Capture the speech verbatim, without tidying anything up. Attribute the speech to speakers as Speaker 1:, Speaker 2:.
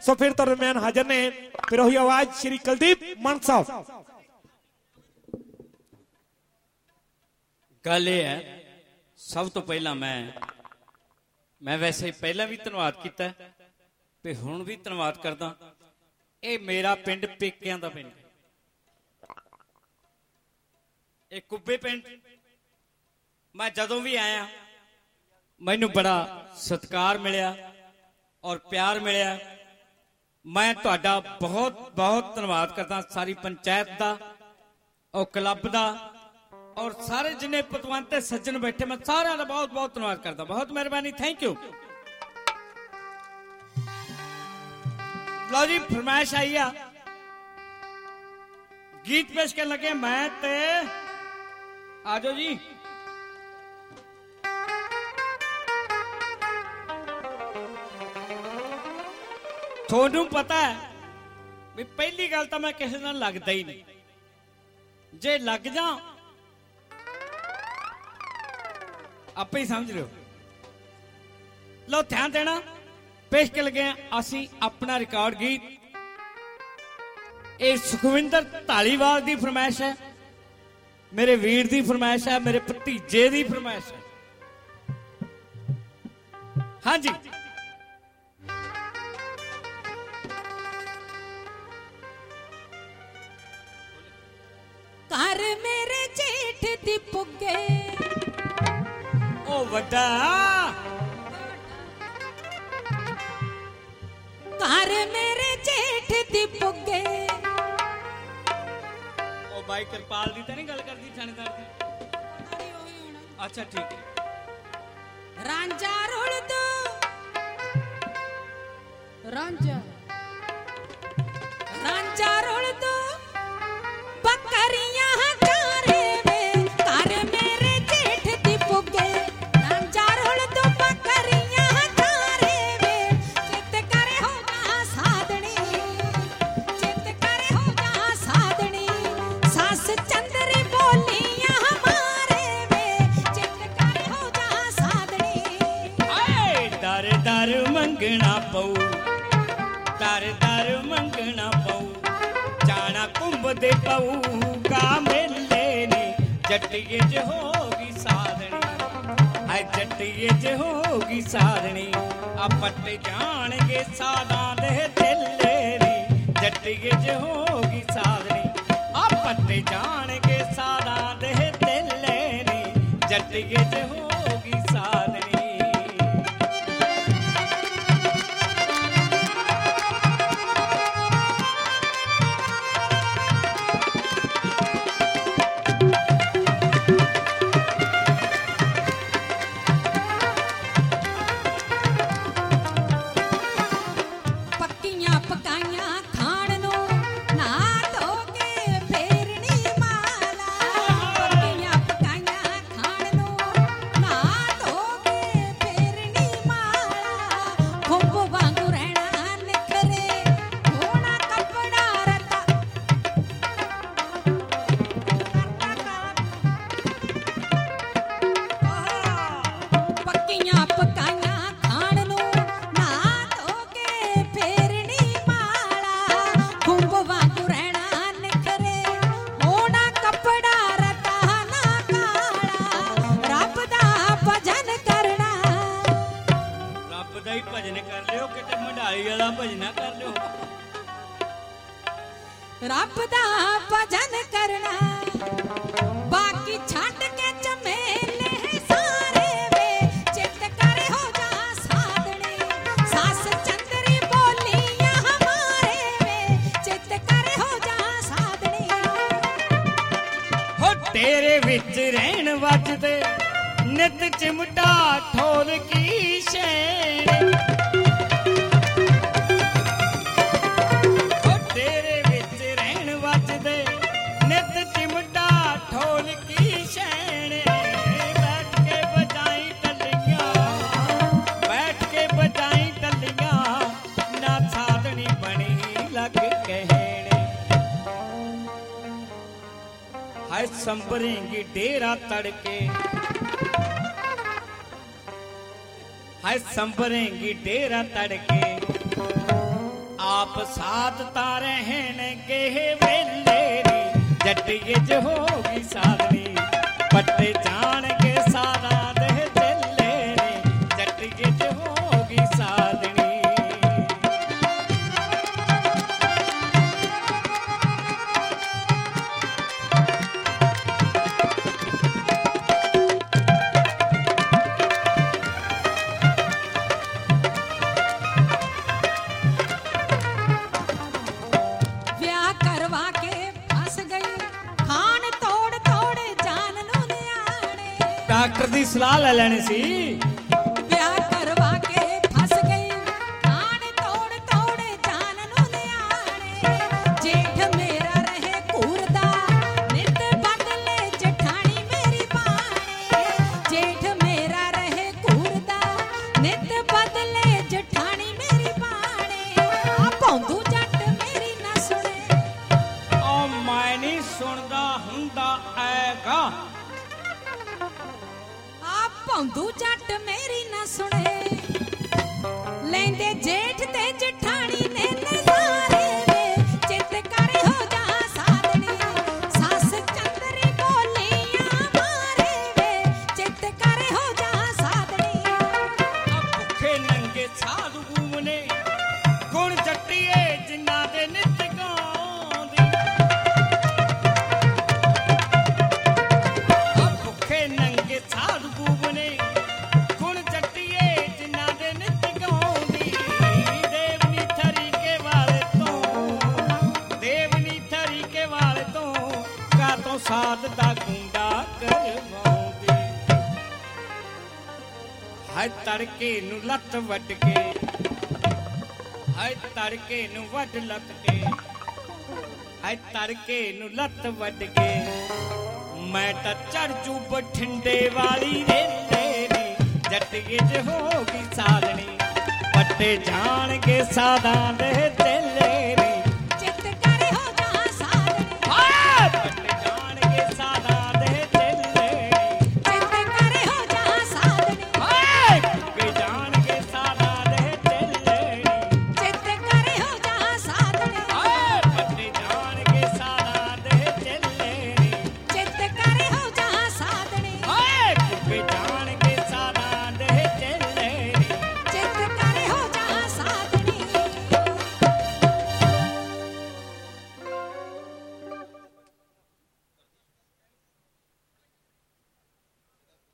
Speaker 1: सो फिर तो दरम्यान हाजिर ने फिर वही आवाज श्री कुलदीप मान साहब।
Speaker 2: गल ये है सब तो पहला मैं मैं वैसे पहला भी धन्यवाद किया ते हुण भी धन्यवाद करदा। ये मेरा पिंड पेकियां दा पिंड, ये कुब्बे पिंड। मैं जदों भी आया मैनू बड़ा सत्कार मिलिया और प्यार मिलिया। मैं तुहाडा बहुत बहुत धन्यवाद करदा सारी पंचायत दा और क्लब दा और सारे जिन्हें पतवंत सज्जन बैठे मैं सारे का बहुत बहुत धन्यवाद करता। बहुत मेहरबानी, थैंक यू। लो जी फरमाइश आई आ, गीत पेश करने लगे मैं ते आजो जी। थोनू पता है भी पहली गल तो मैं किसी नाल लगदा ही नहीं, जे लग जा आप ही समझ रहे हो। लो ध्यान देना, पेश कर लगे असी अपना रिकॉर्ड गीत। ये सुखविंदर धालीवाल की फरमाइश है, मेरे वीर की फरमाइश है, मेरे भतीजे की फरमाइश है। हाँ जी
Speaker 3: कर मेरे जेठ दी पुगे
Speaker 2: ओ वड्डा
Speaker 3: कर मेरे जेठ दी पुगे।
Speaker 2: ओ भाई कृपाल दी तो नहीं गल करदी थानेदार दी? अच्छा ठीक है।
Speaker 3: रांझा रुल दो रांझा रांझा रुल दो बकरियां चारे वे कर मेरे जेठ दी पुगे। रांझा रुल दो बकरियां चारे वे चित करे हो जा साधनी, चित करे हो जा साधनी। सास चंदरी बोलियां हमारे वे चित करे हो जा साधनी।
Speaker 2: आए दर दर मंगना पऊ, दर दर मंगना पऊ, जाना कुंभ दे पऊ का मेले ने जट्टिए ज होगी साधनी। हाय जट्टिए ज होगी साधनी, आ पट्टे जाणगे सादा दे दिले नी जट्टिए ज होगी साधनी। आ पट्टे जाणगे सादा दे दिले नी जट्टिए ज होगी साधनी।
Speaker 3: रब दा भजन करना बाकी छड़ के चमेले सारे वे चित करे हो जा साधने। सास चंदरी बोलियां हमारे वे चित करे हो जा साधने।
Speaker 2: हो तेरे विच रहन वजदे नित चिमटा ठोर की शैन। संभरेंगी डेरा तड़के, हाय संभरेंगी डेरा तड़के। ਆਪ ਸਾਥ ਤਾਂ ਰਹਿਣਗੇ ਵੇਲੇ ਨੀ ਜੱਟੀਏ ਚ ਹੋ ਗਈ ਸਾਧਣੀ ਪੱਟੇ ਜਾਣਗੇ ਸਾਧਾਂ ਦੇ ਦਿਲੇ ਨੀ ਜੱਟੀਏ ਚ ਹੋ ਗਈ ਸਾਧਣੀ
Speaker 3: ਵਿਆਹ ਕਰਵਾ ਕੇ ਫਸ ਗਈ ਖਾਨ ਤੋੜ ਤੋੜ ਜਾਨ ਨੂੰ ਨਿਆਣੇ
Speaker 2: ਡਾਕਟਰ ਦੀ ਸਲਾਹ ਲੈ ਲੈਣੀ ਸੀ
Speaker 3: ਵਿਆਹ ਕਰਵਾ ਕੇ ਫਸ ਗਈ ਖਾਨ ਤੋੜ ਤੋੜ ਜਾਨ ਨੂੰ ਨਿਆਣੇ ਜੇਠ ਮੇਰਾ ਰਹੇ ਘੂਰਦਾ ਨਿਤ ਬਦਲੇ ਜਠਾਣੀ ਮੇਰੀ ਬਾਣੇ ਜੇਠ ਮੇਰਾ ਰਹੇ ਘੂਰਦਾ ਨਿਤ ਬਦਲੇ ਜਠਾਣੀ ਮੇਰੀ ਬਾਣੇ ਆ ਭੌਂਦੂ ਜੱਟ ਮੇਰੀ ਨਾ ਸੁਣੇ
Speaker 2: ਉਹ ਮੈਂ ਨਹੀਂ ਸੁਣਦਾ ਹੁੰਦਾ ਐਗਾ
Speaker 3: ਆ ਭੌਂਦੂ ਜੱਟ ਮੇਰੀ ਨਾ ਸੁਣੇ ਲੈਂਦੇ ਜੇਠ ਤੇ ਜਠਾਣੀ ਨੇ ਨਜ਼ਾਰੇ ਵੇ ਚਿੱਤ ਕਰ ਹੋ ਜਾ ਸਾਧਣੀ ਸੱਸ ਚੰਦਰੀ ਬੋਲੀਆਂ ਮਾਰੇ ਵੇ ਚਿੱਤ ਕਰ ਹੋ ਜਾ ਸਾਧਣੀ
Speaker 2: ਆ ਭੁੱਖੇ ਨੰਗੇ ਸਾਧੂ ਗੂਮਨੇ ਗੁਣ ਜੱਟੀਏ ਜਿਨ੍ਹਾਂ ਦੇ ਨਿਤ ਗਾਉਂਦੀ ਆ ਭੁੱਖੇ ਨੰਗੇ ਸਾਧੂ ਗੂਮਨੇ ਗੁਣ ਜੱਟੀਏ ਜਿਨ੍ਹਾਂ ਦੇ ਨਿਤ ਗਾਉਂਦੀ ਦੇਵਨੀ ਥਰੀਕੇ ਵਾਲੇ ਤੋਂ ਦੇਵਨੀ ਥਰੀਕੇ ਵਾਲੇ ਤੋਂ ਕਾਤੋਂ ਸਾਧ ਦਾ ਗੁੰਡਾ ਕਰਵਾਉਂਦੀ ਹਾਏ ਤੜਕੇ ਨੂੰ ਲੱਤ ਵੱਟ ਕੇ ਹਾਏ ਤੜਕੇ ਨੂੰ ਵੱਢ ਲੱਤ ਕੇ ਹਾਏ ਤੜਕੇ ਨੂੰ ਲੱਤ ਵੱਢ ਕੇ ਮੈਂ ਤਾਂ ਚੜ ਜੂ ਬਠਿੰਡੇ ਵਾਲੀ ਰੇਲੇ ਨੀ ਜੱਟੀਏ ਚ ਹੋ ਗਈ ਸਾਲਣੀ ਪੱਟੇ ਜਾਣਗੇ ਸਾਧਾਂ ਦੇ